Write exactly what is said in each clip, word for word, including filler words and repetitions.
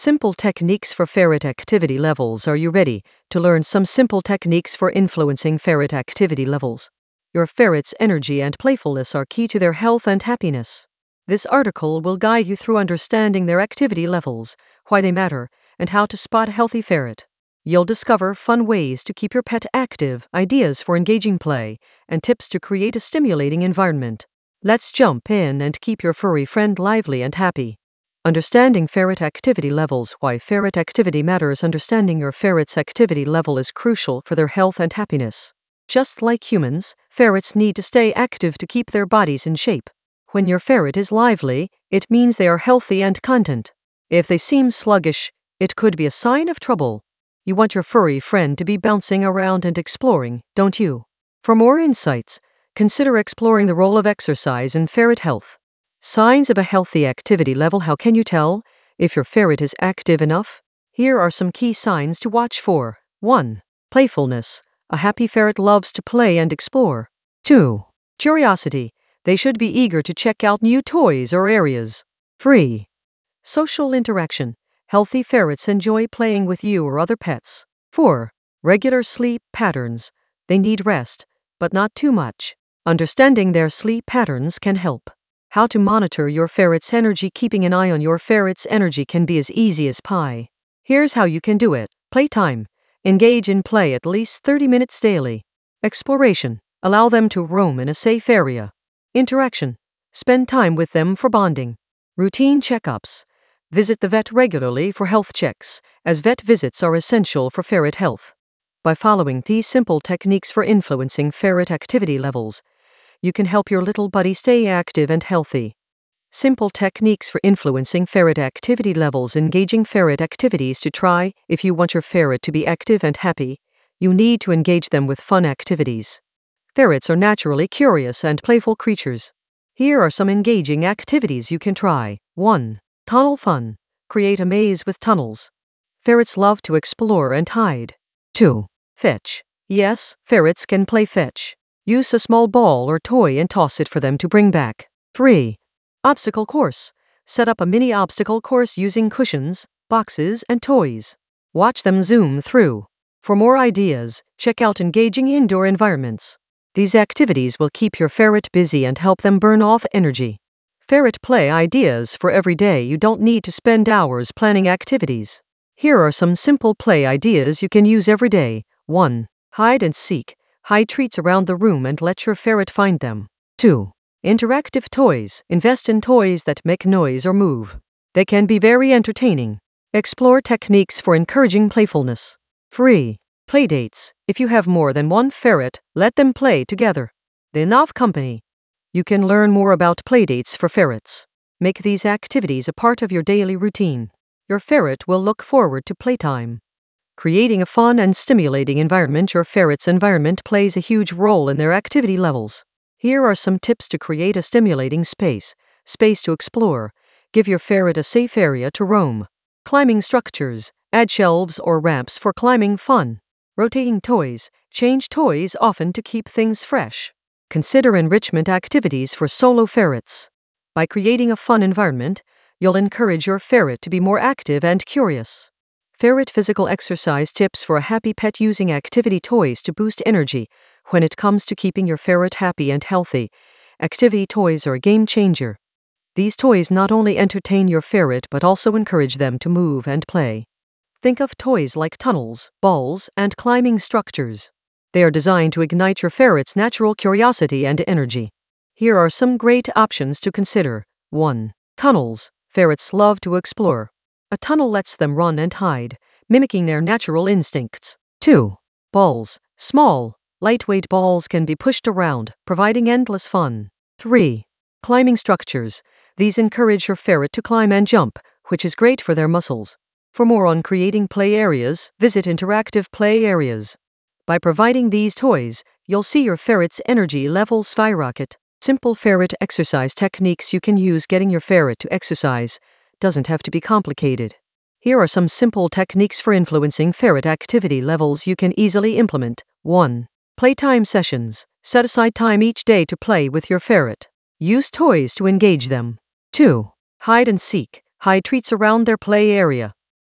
Simple techniques for ferret activity levels. Are you ready to learn some simple techniques for influencing ferret activity levels? Your ferret's energy and playfulness are key to their health and happiness. This article will guide you through understanding their activity levels, why they matter, and how to spot a healthy ferret. You'll discover fun ways to keep your pet active, ideas for engaging play, and tips to create a stimulating environment. Let's jump in and keep your furry friend lively and happy. Understanding ferret activity levels. Why ferret activity matters. Understanding your ferret's activity level is crucial for their health and happiness. Just like humans, ferrets need to stay active to keep their bodies in shape. When your ferret is lively, it means they are healthy and content. If they seem sluggish, it could be a sign of trouble. You want your furry friend to be bouncing around and exploring, don't you? For more insights, consider exploring the role of exercise in ferret health. Signs of a healthy activity level. How can you tell if your ferret is active enough? Here are some key signs to watch for. one. Playfulness. A happy ferret loves to play and explore. two. Curiosity. They should be eager to check out new toys or areas. three. Social interaction. Healthy ferrets enjoy playing with you or other pets. four. Regular sleep patterns. They need rest, but not too much. Understanding their sleep patterns can help. How to monitor your ferret's energy. Keeping an eye on your ferret's energy can be as easy as pie. Here's how you can do it. Playtime. Engage in play at least thirty minutes daily. Exploration. Allow them to roam in a safe area. Interaction. Spend time with them for bonding. Routine checkups. Visit the vet regularly for health checks, as vet visits are essential for ferret health. By following these simple techniques for influencing ferret activity levels, you can help your little buddy stay active and healthy. Simple techniques for influencing ferret activity levels. Engaging ferret activities. To try, if you want your ferret to be active and happy, you need to engage them with fun activities. Ferrets are naturally curious and playful creatures. Here are some engaging activities you can try. one. Tunnel fun. Create a maze with tunnels. Ferrets love to explore and hide. two. Fetch. Yes, ferrets can play fetch. Use a small ball or toy and toss it for them to bring back. three. Obstacle course. Set up a mini obstacle course using cushions, boxes, and toys. Watch them zoom through. For more ideas, check out engaging indoor environments. These activities will keep your ferret busy and help them burn off energy. Ferret play ideas for every day. You don't need to spend hours planning activities. Here are some simple play ideas you can use every day. one. Hide and seek. Hide treats around the room and let your ferret find them. two. Interactive toys. Invest in toys that make noise or move. They can be very entertaining. Explore techniques for encouraging playfulness. three. Playdates. If you have more than one ferret, let them play together. The enough company. You can learn more about playdates for ferrets. Make these activities a part of your daily routine. Your ferret will look forward to playtime. Creating a fun and stimulating environment. Your ferret's environment plays a huge role in their activity levels. Here are some tips to create a stimulating space. Space to explore. Give your ferret a safe area to roam. Climbing structures. Add shelves or ramps for climbing fun. Rotating toys. Change toys often to keep things fresh. Consider enrichment activities for solo ferrets. By creating a fun environment, you'll encourage your ferret to be more active and curious. Ferret physical exercise tips for a happy pet. Using activity toys to boost energy. When it comes to keeping your ferret happy and healthy, activity toys are a game changer. These toys not only entertain your ferret but also encourage them to move and play. Think of toys like tunnels, balls, and climbing structures. They are designed to ignite your ferret's natural curiosity and energy. Here are some great options to consider. one. Tunnels. Ferrets love to explore. A tunnel lets them run and hide, mimicking their natural instincts. two. Balls. Small, lightweight balls can be pushed around, providing endless fun. three. Climbing structures. These encourage your ferret to climb and jump, which is great for their muscles. For more on creating play areas, visit interactive play areas. By providing these toys, you'll see your ferret's energy levels skyrocket. Simple ferret exercise techniques you can use. Getting your ferret to exercise doesn't have to be complicated. Here are some simple techniques for influencing ferret activity levels you can easily implement. one. Playtime sessions. Set aside time each day to play with your ferret. Use toys to engage them. two. Hide and seek. Hide treats around their play area.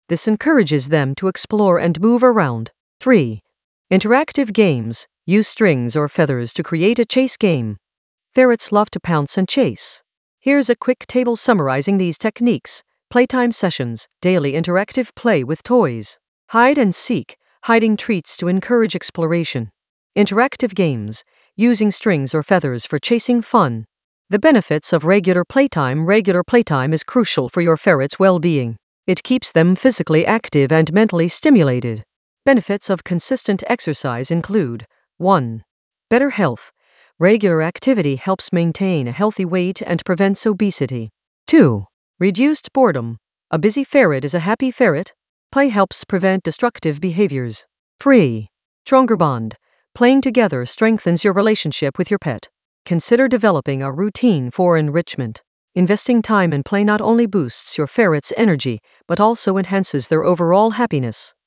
This encourages them to explore and move around. three. Interactive games. Use strings or feathers to create a chase game. Ferrets love to pounce and chase. Here's a quick table summarizing these techniques. Playtime sessions, daily interactive play with toys. Hide and seek, hiding treats to encourage exploration. Interactive games, using strings or feathers for chasing fun. The benefits of regular playtime. Regular playtime is crucial for your ferret's well-being. It keeps them physically active and mentally stimulated. Benefits of consistent exercise include one. Better health. Regular activity helps maintain a healthy weight and prevents obesity. two. Reduced boredom. A busy ferret is a happy ferret. Play helps prevent destructive behaviors. three. Stronger bond. Playing together strengthens your relationship with your pet. Consider developing a routine for enrichment. Investing time in play not only boosts your ferret's energy, but also enhances their overall happiness.